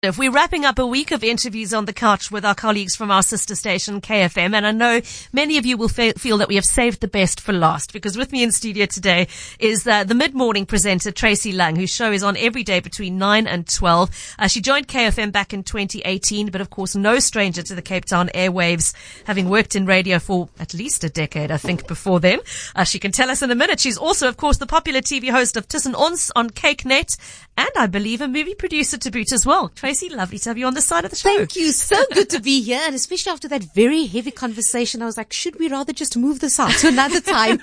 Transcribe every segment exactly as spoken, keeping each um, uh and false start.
If we're wrapping up a week of interviews on the couch with our colleagues from our sister station, K F M, and I know many of you will fe- feel that we have saved the best for last, because with me in studio today is uh, the mid-morning presenter, Tracy Lang, whose show is on every day between nine and twelve. Uh, she joined K F M back in twenty eighteen, but of course no stranger to the Cape Town airwaves, having worked in radio for at least a decade, I think, before then. Uh, she can tell us in a minute. She's also, of course, the popular T V host of Tussen Ons on CakeNet, and I believe a movie producer to boot as well. Tracy, lovely to have you on the side of the show. Thank you. So good to be here. And especially after that very heavy conversation, I was like, should we rather just move this out to another time?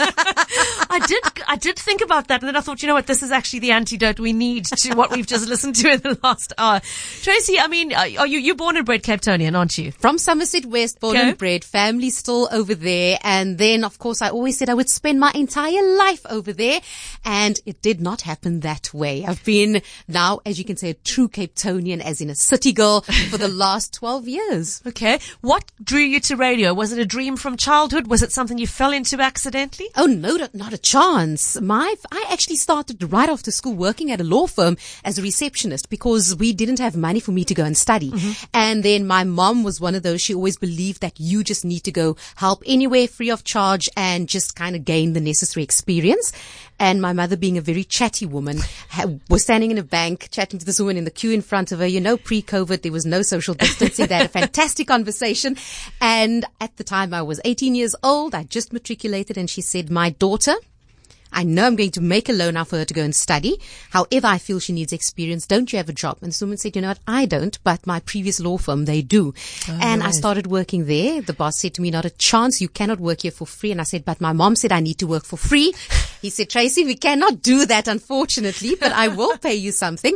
I did, I did think about that. And then I thought, you know what? This is actually the antidote we need to what we've just listened to in the last hour. Tracy, I mean, are you, you're born and bred Cape Townian, aren't you? From Somerset West, born okay. and bred, family still over there. And then, of course, I always said I would spend my entire life over there. And it did not happen that way. I've been now, as you can say, a true Cape Townian, as in a city girl, for the last twelve years. Okay. What drew you to radio? Was it a dream from childhood? Was it something you fell into accidentally? Oh, no, not a chance. My, I actually started right after school working at a law firm as a receptionist because we didn't have money for me to go and study. Mm-hmm. And then my mom was one of those, she always believed that you just need to go help anywhere free of charge and just kind of gain the necessary experience. And my mother, being a very chatty woman, was standing in a bank chatting to this woman in the queue in front of her. You know, pre-COVID, there was no social distancing. They had a fantastic conversation. And at the time, I was eighteen years old. I just matriculated, and she said, my daughter, I know I'm going to make a loan now for her to go and study. However, I feel she needs experience. Don't you have a job? And this woman said, you know what? I don't, but my previous law firm, they do. Oh, and right. I started working there. The boss said to me, not a chance. You cannot work here for free. And I said, but my mom said I need to work for free. He said, Tracy, we cannot do that, unfortunately, but I will pay you something.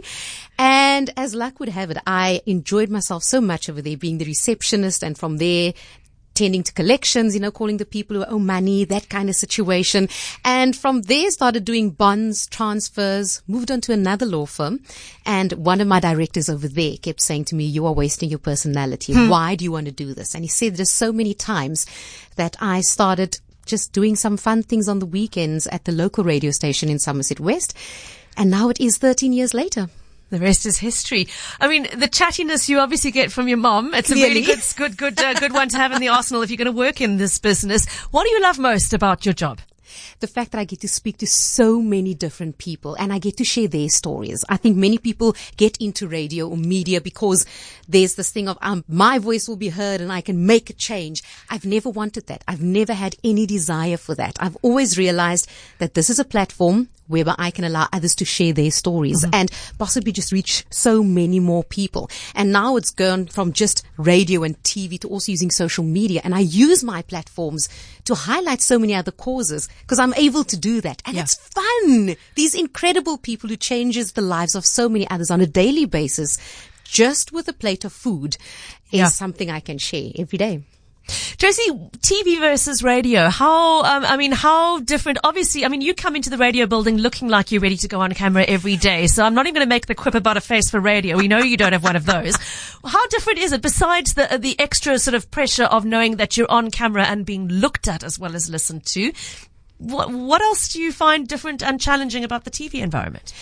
And as luck would have it, I enjoyed myself so much over there, being the receptionist, and from there, tending to collections, you know, calling the people who owe money, that kind of situation. And from there, started doing bonds, transfers, moved on to another law firm. And one of my directors over there kept saying to me, you are wasting your personality. Hmm. Why do you want to do this? And he said this so many times that I started just doing some fun things on the weekends at the local radio station in Somerset West. And now it is thirteen years later. The rest is history. I mean, the chattiness you obviously get from your mom. It's Clearly. a really good, good, good, uh, good one to have in the arsenal if you're going to work in this business. What do you love most about your job? The fact that I get to speak to so many different people and I get to share their stories. I think many people get into radio or media because there's this thing of um, my voice will be heard and I can make a change. I've never wanted that. I've never had any desire for that. I've always realized that this is a platform whereby I can allow others to share their stories mm-hmm. and possibly just reach so many more people. And now it's gone from just radio and T V to also using social media. And I use my platforms to highlight so many other causes because I'm able to do that. And yeah. it's fun. These incredible people who changes the lives of so many others on a daily basis, just with a plate of food, is yeah. something I can share every day. Tracy, T V versus radio. How, um, I mean, how different? Obviously, I mean, you come into the radio building looking like you're ready to go on camera every day. So I'm not even going to make the quip about a face for radio. We know you don't have one of those. How different is it besides the, the extra sort of pressure of knowing that you're on camera and being looked at as well as listened to? What, what else do you find different and challenging about the T V environment?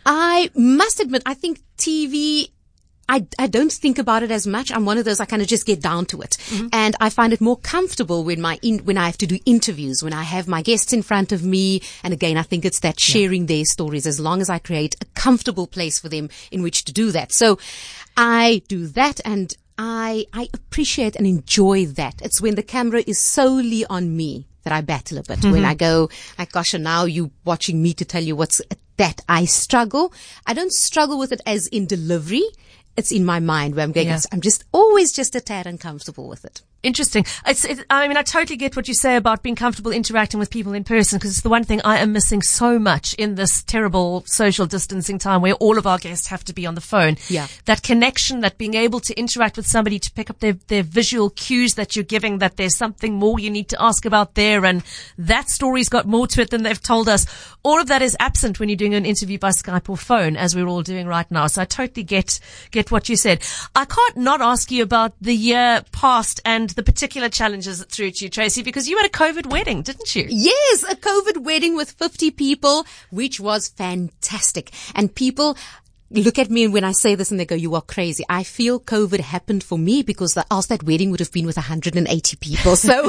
I must admit, I think T V, I, I don't think about it as much. I'm one of those, I kind of just get down to it. Mm-hmm. And I find it more comfortable when my, in, when I have to do interviews, when I have my guests in front of me. And again, I think it's that sharing yeah. their stories, as long as I create a comfortable place for them in which to do that. So I do that, and I, I appreciate and enjoy that. It's when the camera is solely on me that I battle a bit. Mm-hmm. When I go, like, gosh, and now you watching me to tell you what's that I struggle. I don't struggle with it as in delivery. It's in my mind where I'm going, yeah. I'm just always just a tad uncomfortable with it. Interesting. It's, it, I mean, I totally get what you say about being comfortable interacting with people in person, because it's the one thing I am missing so much in this terrible social distancing time where all of our guests have to be on the phone. Yeah. That connection, that being able to interact with somebody, to pick up their, their visual cues that you're giving, that there's something more you need to ask about there, and that story's got more to it than they've told us. All of that is absent when you're doing an interview by Skype or phone, as we're all doing right now. So I totally get, get what you said. I can't not ask you about the year past and the particular challenges that threw at you, Tracy, because you had a COVID wedding, didn't you? Yes, a COVID wedding with fifty people, which was fantastic. And people, look at me when I say this and they go, you are crazy. I feel COVID happened for me because the, else that wedding would have been with one hundred eighty people. So,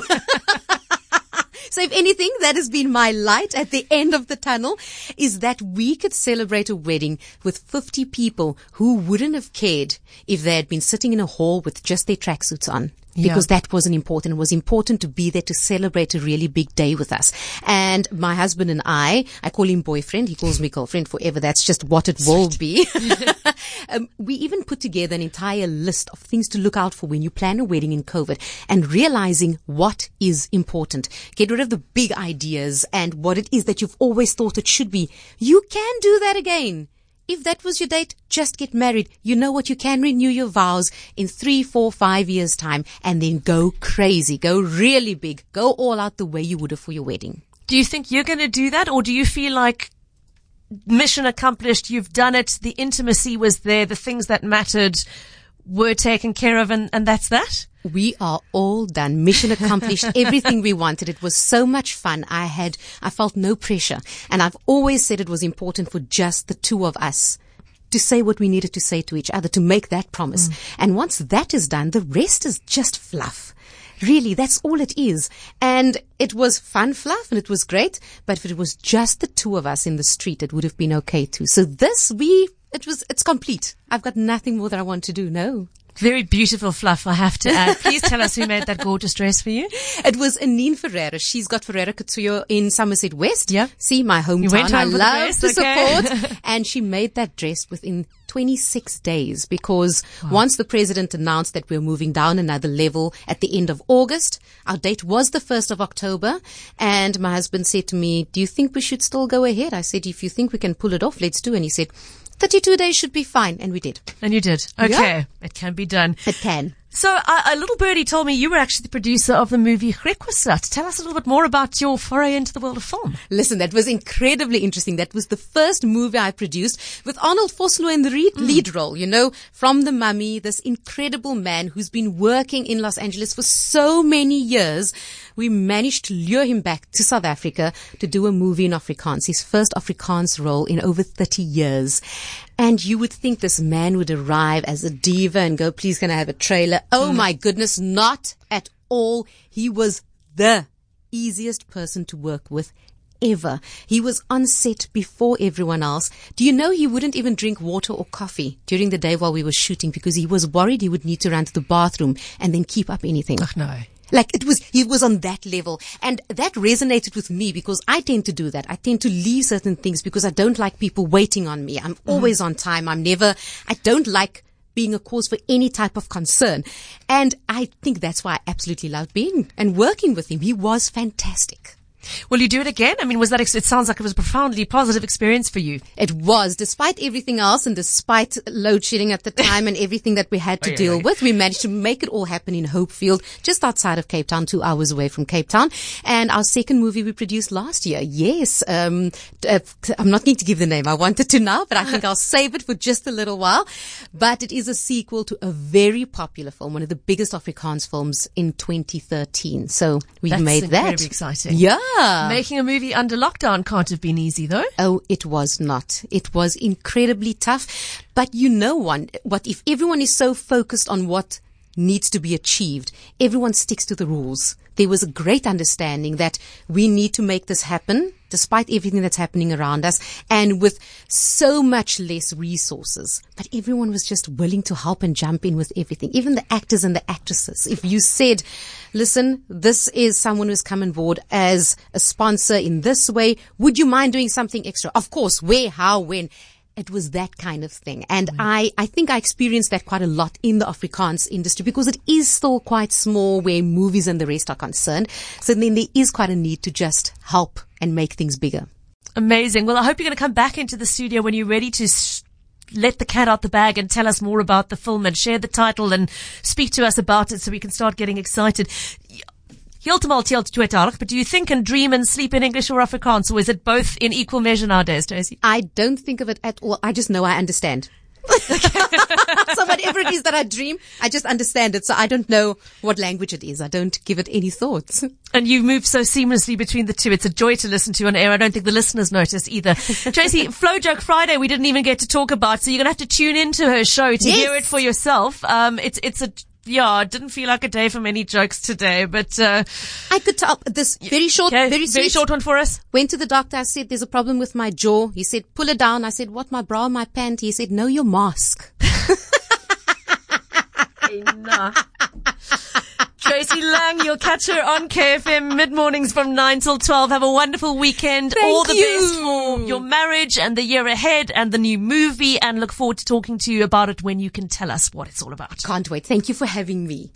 so if anything, that has been my light at the end of the tunnel, is that we could celebrate a wedding with fifty people who wouldn't have cared if they had been sitting in a hall with just their tracksuits on. Because yeah. that wasn't important. It was important to be there to celebrate a really big day with us. And my husband and I, I call him boyfriend. He calls me girlfriend forever. That's just what it will be. um, we even put together an entire list of things to look out for when you plan a wedding in COVID, and realizing what is important. Get rid of the big ideas and what it is that you've always thought it should be. You can do that again. If that was your date, just get married. You know what? You can renew your vows in three, four, five years time, and then go crazy. Go really big. Go all out the way you would have for your wedding. Do you think you're going to do that, or do you feel like mission accomplished? You've done it. The intimacy was there. The things that mattered were taken care of, and, and that's that? We are all done. Mission accomplished. Everything we wanted. It was so much fun. I had, I felt no pressure. And I've always said it was important for just the two of us to say what we needed to say to each other, to make that promise. Mm. And once that is done, the rest is just fluff. Really, that's all it is. And it was fun fluff and it was great. But if it was just the two of us in the street, it would have been okay too. So this, we, it was, it's complete. I've got nothing more that I want to do. No. Very beautiful fluff, I have to add. Please tell us who made that gorgeous dress for you. It was Anine Ferreira. She's got Ferreira Couture in Somerset West. Yeah. See, my hometown. You went home I for love the to okay. support. And she made that dress within twenty-six days because wow. once the president announced that we were moving down another level at the end of August, our date was the first of October. And my husband said to me, do you think we should still go ahead? I said, if you think we can pull it off, let's do. And he said, thirty-two days should be fine. And we did. And you did. Okay. Yeah. It can be done. It can. So uh, a little birdie told me you were actually the producer of the movie Requisite. Tell us a little bit more about your foray into the world of film. Listen, that was incredibly interesting. That was the first movie I produced with Arnold Vosloo in the lead, mm. lead role. You know, from The Mummy, this incredible man who's been working in Los Angeles for so many years. We managed to lure him back to South Africa to do a movie in Afrikaans, his first Afrikaans role in over thirty years. And you would think this man would arrive as a diva and go, please, can I have a trailer? Oh mm. my goodness, not at all. He was the easiest person to work with ever. He was on set before everyone else. Do you know he wouldn't even drink water or coffee during the day while we were shooting because he was worried he would need to run to the bathroom and then keep up anything. Oh, no. Like it was, he was on that level. And that resonated with me because I tend to do that. I tend to leave certain things because I don't like people waiting on me. I'm mm-hmm. always on time. I'm never, I don't like being a cause for any type of concern. And I think that's why I absolutely loved being and working with him. He was fantastic. Will you do it again? I mean, was that, ex- it sounds like it was a profoundly positive experience for you. It was. Despite everything else and despite load shedding at the time and everything that we had to oh, yeah, deal yeah. with, we managed to make it all happen in Hopefield, just outside of Cape Town, two hours away from Cape Town. And our second movie we produced last year. Yes. Um, uh, I'm not going to give the name. I wanted to now, but I think I'll save it for just a little while. But it is a sequel to a very popular film, one of the biggest Afrikaans films in twenty thirteen. So we That's made that. That's incredibly exciting. Yeah. Making a movie under lockdown can't have been easy, though. Oh, it was not. It was incredibly tough. But you know one, what if everyone is so focused on what needs to be achieved, everyone sticks to the rules. There was a great understanding that we need to make this happen despite everything that's happening around us and with so much less resources. But everyone was just willing to help and jump in with everything, even the actors and the actresses. If you said, listen, this is someone who's come on board as a sponsor in this way, would you mind doing something extra? Of course, where, how, when? It was that kind of thing. And mm. I, I think I experienced that quite a lot in the Afrikaans industry because it is still quite small where movies and the rest are concerned. So then there is quite a need to just help and make things bigger. Amazing. Well, I hope you're going to come back into the studio when you're ready to sh- let the cat out the bag and tell us more about the film and share the title and speak to us about it so we can start getting excited. Heeltemal teel tweetalig, but do you think and dream and sleep in English or Afrikaans, or is it both in equal measure nowadays, Josie? I don't think of it at all. I just know I understand. So whatever it is that I dream, I just understand it. So I don't know what language it is. I don't give it any thoughts. And you move so seamlessly between the two. It's a joy to listen to on air. I don't think the listeners notice either. Tracy, Flow Joke Friday, we didn't even get to talk about. So you're going to have to tune into her show to Yes. hear it for yourself. Um, it's, it's a, yeah, it didn't feel like a day for many jokes today, but, uh, I could tell this very short, okay, very sweet. very short one for us. Went to the doctor. I said, there's a problem with my jaw. He said, pull it down. I said, what, my bra, my pant? He said, no, your mask. Enough. Tracy Lang, you'll catch her on K F M mid-mornings from nine till twelve. Have a wonderful weekend. Thank All the you. best for your marriage and the year ahead and the new movie, and look forward to talking to you about it when you can tell us what it's all about. Can't wait. Thank you for having me.